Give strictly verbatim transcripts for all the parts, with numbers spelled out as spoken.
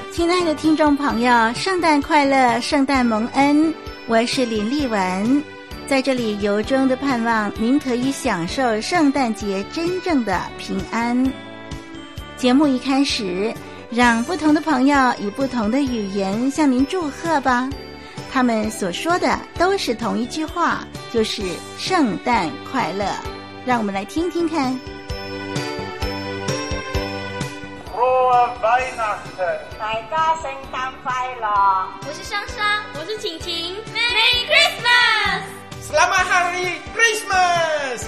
亲爱的听众朋友，圣诞快乐，圣诞蒙恩，我是林丽文，在这里由衷的盼望您可以享受圣诞节真正的平安。节目一开始，让不同的朋友以不同的语言向您祝贺吧，他们所说的都是同一句话，就是圣诞快乐。让我们来听听看。 Frohe Weihnachten， 大家圣诞快乐！ 我是莎莎，我是晴晴 ，Merry Christmas，Selamat Hari Christmas。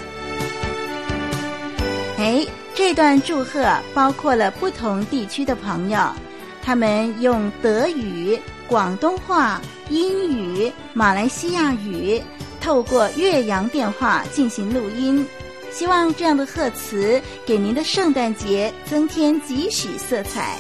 哎，这段祝贺包括了不同地区的朋友，他们用德语、广东话、英语、马来西亚语，透过越洋电话进行录音。希望这样的贺词给您的圣诞节增添几许色彩。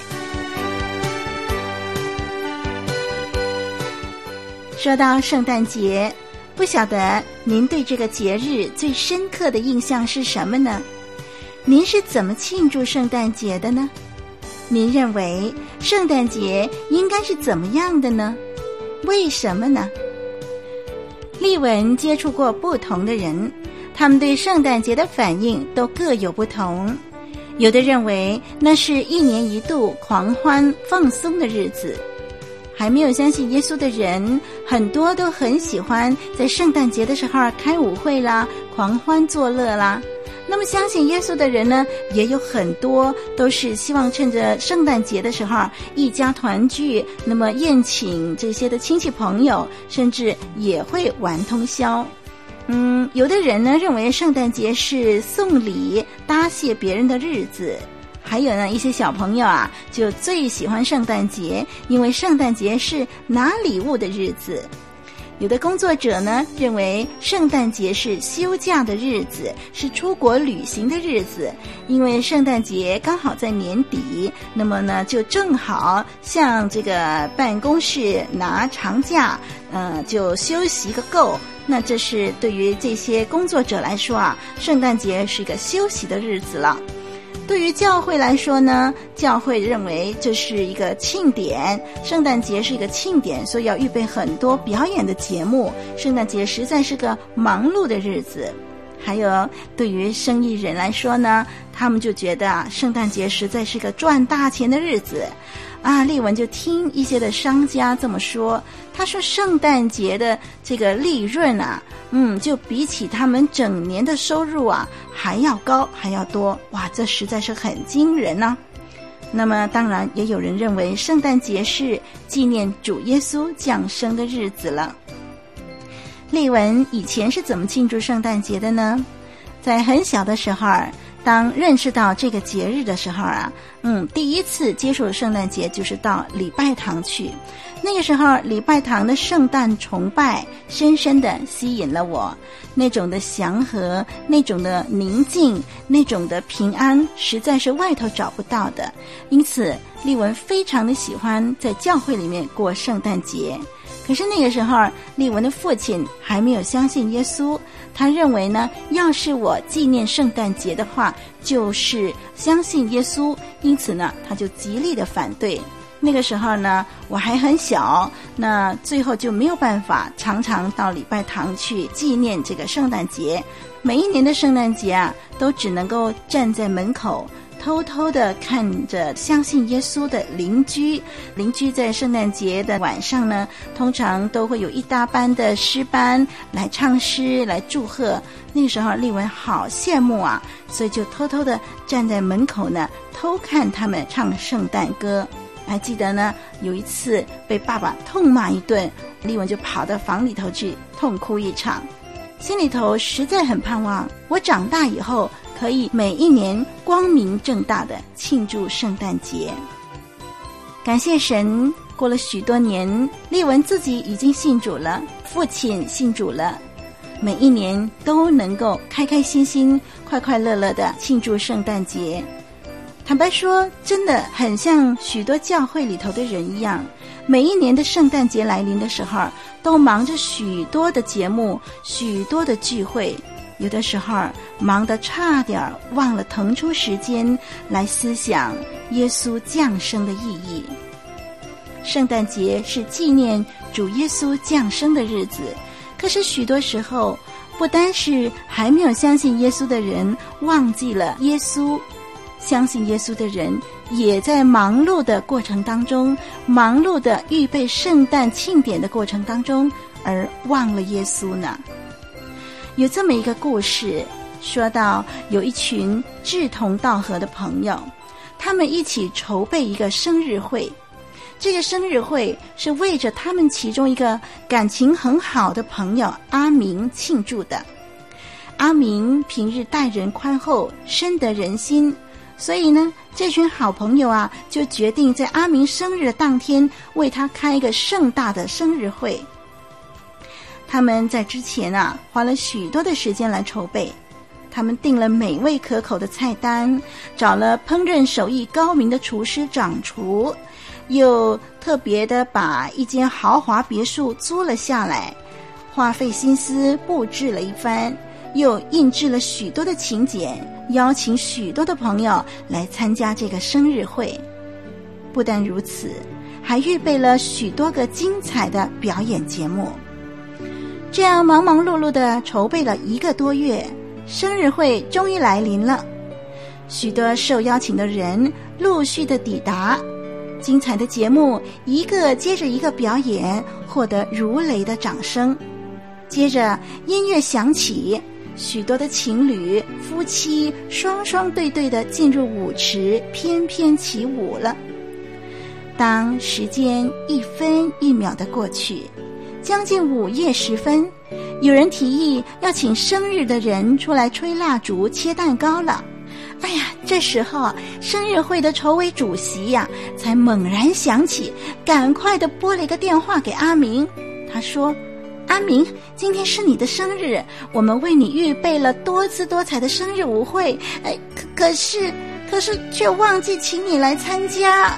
说到圣诞节，不晓得您对这个节日最深刻的印象是什么呢？您是怎么庆祝圣诞节的呢？您认为圣诞节应该是怎么样的呢？为什么呢？丽文接触过不同的人，他们对圣诞节的反应都各有不同。有的认为那是一年一度狂欢放松的日子，还没有相信耶稣的人，很多都很喜欢在圣诞节的时候开舞会啦，狂欢作乐啦。那么相信耶稣的人呢，也有很多都是希望趁着圣诞节的时候一家团聚，那么宴请这些的亲戚朋友，甚至也会玩通宵。嗯，有的人呢认为圣诞节是送礼答谢别人的日子，还有呢一些小朋友啊就最喜欢圣诞节，因为圣诞节是拿礼物的日子。有的工作者呢认为圣诞节是休假的日子，是出国旅行的日子，因为圣诞节刚好在年底，那么呢就正好向这个办公室拿长假，呃，就休息个够。那这是对于这些工作者来说啊，圣诞节是一个休息的日子了。对于教会来说呢，教会认为这是一个庆典，圣诞节是一个庆典，所以要预备很多表演的节目，圣诞节实在是个忙碌的日子。还有对于生意人来说呢，他们就觉得啊，圣诞节实在是个赚大钱的日子啊。丽文就听一些的商家这么说，他说圣诞节的这个利润啊，嗯，就比起他们整年的收入啊还要高还要多，哇，这实在是很惊人啊。那么当然也有人认为圣诞节是纪念主耶稣降生的日子了。丽文以前是怎么庆祝圣诞节的呢？在很小的时候，当认识到这个节日的时候啊，嗯，第一次接触圣诞节就是到礼拜堂去。那个时候礼拜堂的圣诞崇拜深深地吸引了我，那种的祥和，那种的宁静，那种的平安，实在是外头找不到的。因此丽文非常的喜欢在教会里面过圣诞节。可是那个时候丽文的父亲还没有相信耶稣，他认为呢，要是我纪念圣诞节的话就是相信耶稣，因此呢他就极力的反对。那个时候呢我还很小，那最后就没有办法常常到礼拜堂去纪念这个圣诞节。每一年的圣诞节啊，都只能够站在门口偷偷地看着相信耶稣的邻居。邻居在圣诞节的晚上呢，通常都会有一大班的诗班来唱诗来祝贺。那个时候丽文好羡慕啊，所以就偷偷地站在门口呢，偷看他们唱圣诞歌。还记得呢，有一次被爸爸痛骂一顿，丽文就跑到房里头去痛哭一场，心里头实在很盼望我长大以后可以每一年光明正大的庆祝圣诞节。感谢神，过了许多年，丽文自己已经信主了，父亲信主了，每一年都能够开开心心快快乐乐的庆祝圣诞节。坦白说，真的很像许多教会里头的人一样，每一年的圣诞节来临的时候，都忙着许多的节目，许多的聚会，有的时候忙得差点忘了腾出时间来思想耶稣降生的意义。 圣诞节是纪念主耶稣降生的日子，可是许多时候，不单是还没有相信耶稣的人忘记了耶稣，相信耶稣的人也在忙碌的过程当中，忙碌的预备圣诞庆典的过程当中，而忘了耶稣呢。有这么一个故事，说到有一群志同道合的朋友，他们一起筹备一个生日会。这个生日会是为着他们其中一个感情很好的朋友阿明庆祝的。阿明平日待人宽厚，深得人心，所以呢，这群好朋友啊，就决定在阿明生日的当天为他开一个盛大的生日会。他们在之前啊，花了许多的时间来筹备。他们订了美味可口的菜单，找了烹饪手艺高明的厨师掌厨，又特别的把一间豪华别墅租了下来，花费心思布置了一番，又印制了许多的请柬，邀请许多的朋友来参加这个生日会。不但如此，还预备了许多个精彩的表演节目。这样忙忙碌碌地筹备了一个多月，生日会终于来临了。许多受邀请的人陆续的抵达，精彩的节目一个接着一个表演，获得如雷的掌声。接着音乐响起，许多的情侣夫妻双双对对的进入舞池，翩翩起舞了。当时间一分一秒的过去，将近午夜时分，有人提议要请生日的人出来吹蜡烛切蛋糕了。哎呀，这时候生日会的筹委主席呀、啊，才猛然想起，赶快的拨了一个电话给阿明。他说：阿明，今天是你的生日，我们为你预备了多姿多彩的生日舞会，哎，可可是可是却忘记请你来参加。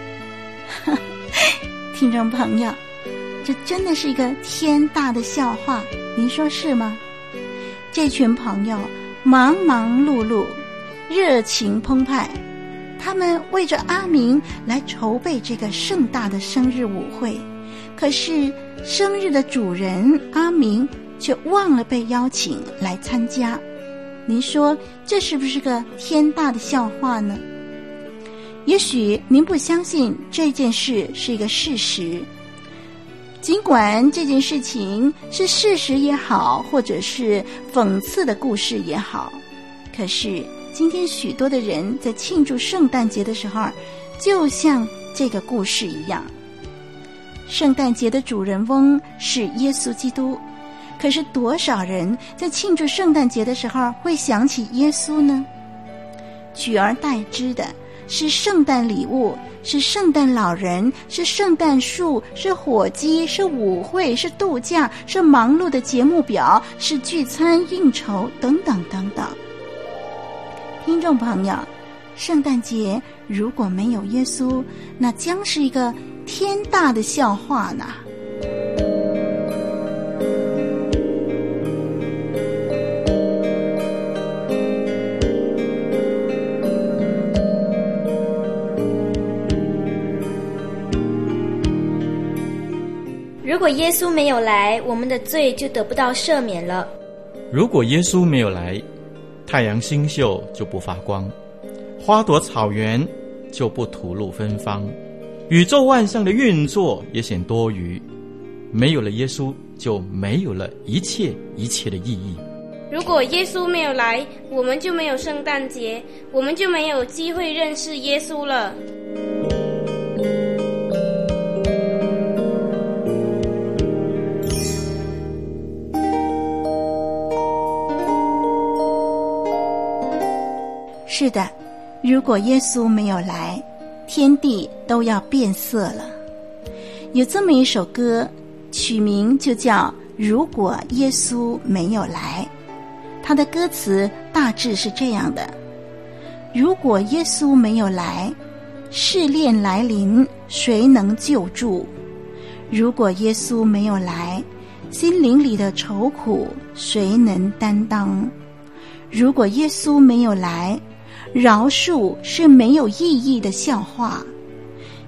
听众朋友，这真的是一个天大的笑话，您说是吗？这群朋友忙忙碌碌，热情澎湃，他们为着阿明来筹备这个盛大的生日舞会，可是生日的主人阿明却忘了被邀请来参加。您说这是不是个天大的笑话呢？也许您不相信这件事是一个事实，尽管这件事情是事实也好，或者是讽刺的故事也好，可是今天许多的人在庆祝圣诞节的时候，就像这个故事一样。圣诞节的主人翁是耶稣基督，可是多少人在庆祝圣诞节的时候会想起耶稣呢？取而代之的是圣诞礼物，是圣诞老人，是圣诞树，是火鸡，是舞会，是度假，是忙碌的节目表，是聚餐应酬等等等等。听众朋友，圣诞节如果没有耶稣，那将是一个天大的笑话呢。 如果耶稣没有来，我们的罪就得不到赦免了。 如果耶稣没有来，太阳星宿就不发光，花朵草原就不吐露芬芳，宇宙万象的运作也显多余。没有了耶稣，就没有了一切一切的意义。 如果耶稣没有来，我们就没有圣诞节，我们就没有机会认识耶稣了。 是的，如果耶稣没有来，天地都要变色了。有这么一首歌，取名就叫《如果耶稣没有来》，它的歌词大致是这样的：如果耶稣没有来，试炼来临，谁能救助？如果耶稣没有来，心灵里的愁苦谁能担当？如果耶稣没有来，饶恕是没有意义的笑话。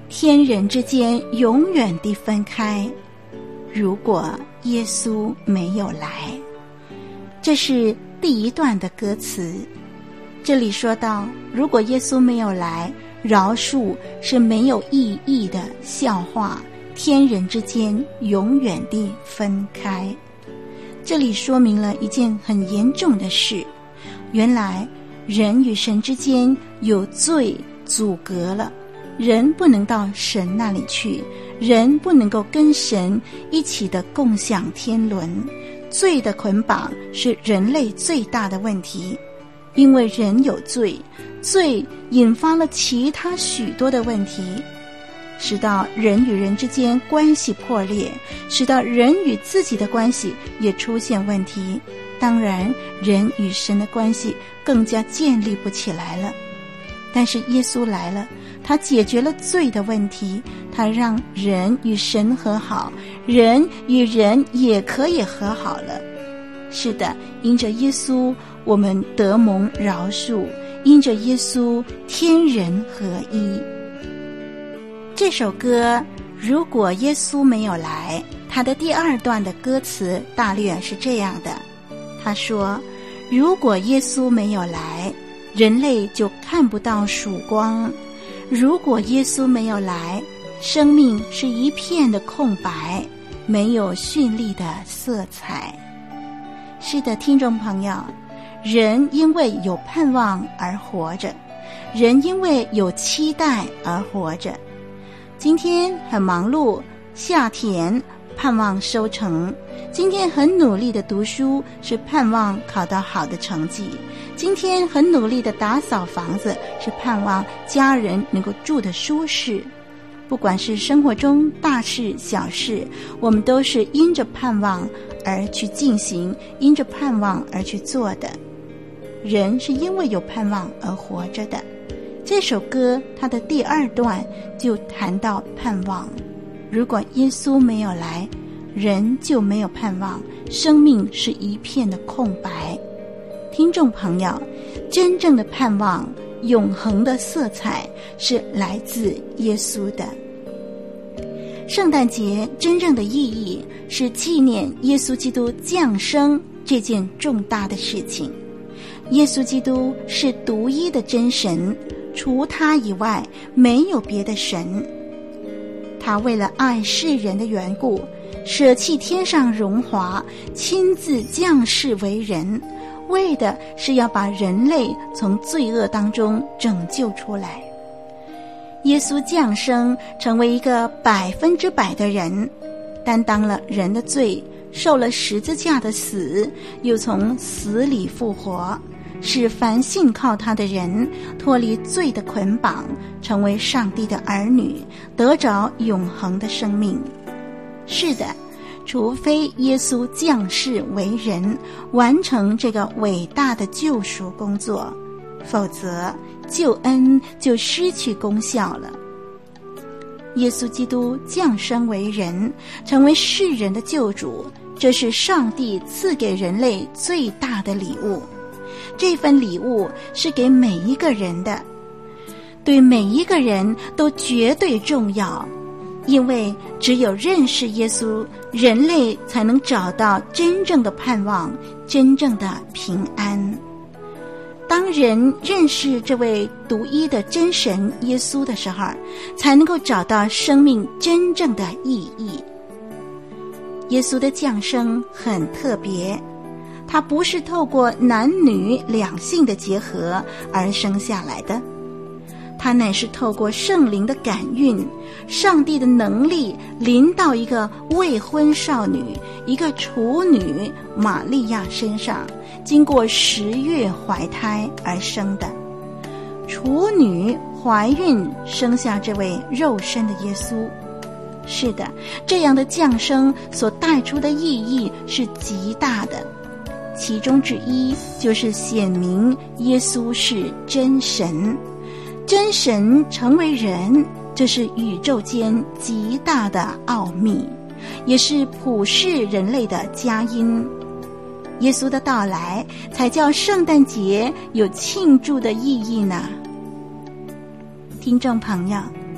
天人之间永远地分开。如果耶稣没有来，这是第一段的歌词。这里说到，如果耶稣没有来，饶恕是没有意义的笑话，天人之间永远地分开。这里说明了一件很严重的事，原来人与神之间有罪阻隔了，人不能到神那里去，人不能够跟神一起的共享天伦。罪的捆绑是人类最大的问题，因为人有罪，罪引发了其他许多的问题，使到人与人之间关系破裂，使到人与自己的关系也出现问题。当然，人与神的关系更加建立不起来了。但是耶稣来了，他解决了罪的问题，他让人与神和好，人与人也可以和好了。是的，因着耶稣，我们得蒙饶恕，因着耶稣，天人合一。这首歌如果耶稣没有来，它的第二段的歌词大略是这样的。他说，如果耶稣没有来，人类就看不到曙光。如果耶稣没有来，生命是一片的空白，没有绚丽的色彩。是的，听众朋友，人因为有盼望而活着，人因为有期待而活着。今天很忙碌，下田盼望收成，今天很努力的读书，是盼望考到好的成绩，今天很努力的打扫房子，是盼望家人能够住得舒适。不管是生活中大事小事，我们都是因着盼望而去进行，因着盼望而去做的。人是因为有盼望而活着的。这首歌它的第二段就谈到盼望，如果耶稣没有来，人就没有盼望，生命是一片的空白。听众朋友，真正的盼望，永恒的色彩是来自耶稣的。圣诞节真正的意义是纪念耶稣基督降生这件重大的事情。耶稣基督是独一的真神，除他以外没有别的神。他为了爱世人的缘故，舍弃天上荣华，亲自降世为人，为的是要把人类从罪恶当中拯救出来。耶稣降生成为一个百分之百的人，担当了人的罪，受了十字架的死，又从死里复活，使凡信靠他的人脱离罪的捆绑，成为上帝的儿女，得着永恒的生命。是的，除非耶稣降世为人，完成这个伟大的救赎工作，否则救恩就失去功效了。耶稣基督降生为人，成为世人的救主，这是上帝赐给人类最大的礼物。这份礼物是给每一个人的，对每一个人都绝对重要，因为只有认识耶稣，人类才能找到真正的盼望，真正的平安。当人认识这位独一的真神耶稣的时候，才能够找到生命真正的意义。耶稣的降生很特别，他不是透过男女两性的结合而生下来的，他乃是透过圣灵的感孕，上帝的能力临到一个未婚少女，一个处女玛利亚身上，经过十月怀胎而生的。处女怀孕生下这位肉身的耶稣。是的，这样的降生所带出的意义是极大的，其中之一就是显明耶稣是真神。真神成为人，这是宇宙间极大的奥秘，也是普世人类的佳音。耶稣的到来才叫圣诞节有庆祝的意义呢。听众朋友，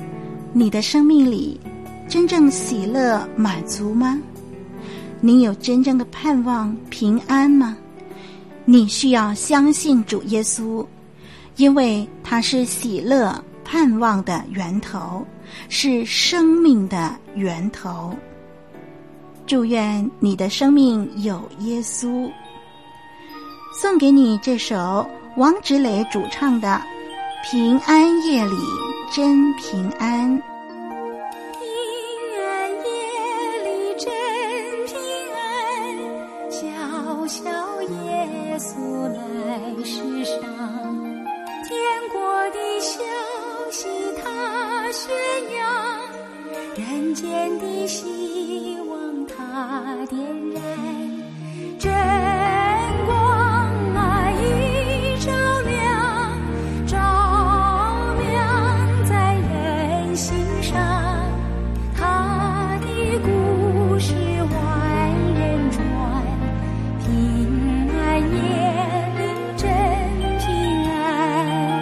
你的生命里真正喜乐满足吗？你有真正的盼望平安吗？你需要相信主耶稣，因为他是喜乐盼望的源头，是生命的源头。祝愿你的生命有耶稣。送给你这首王芷蕾主唱的《平安夜里真平安》。 平安夜里真平安，小小耶稣来世上，天国的消息他宣扬，人间的希望他点燃，真光啊已照亮，照亮在人心上，他的故事万人传，平安夜里真平安。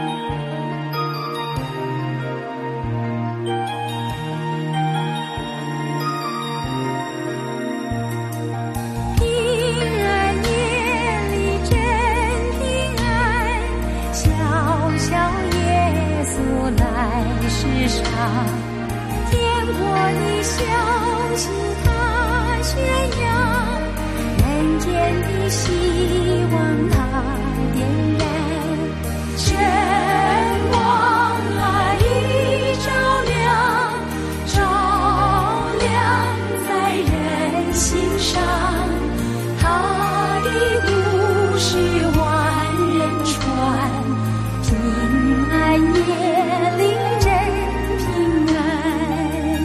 平安夜里真平安，小小耶稣来世上，天国的消息他宣扬，人间的希望他点燃，真光啊已照亮，照亮在人心上，他的故事万人传，平安夜里真平安。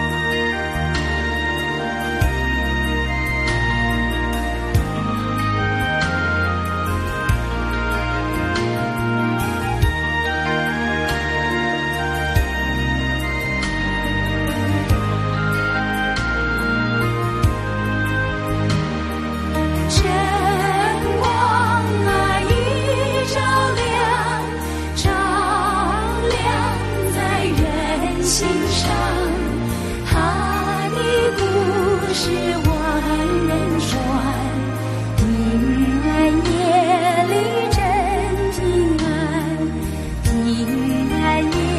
真光啊已照亮，照亮在人心上，他的故事万人传，平安夜里真平安，平安夜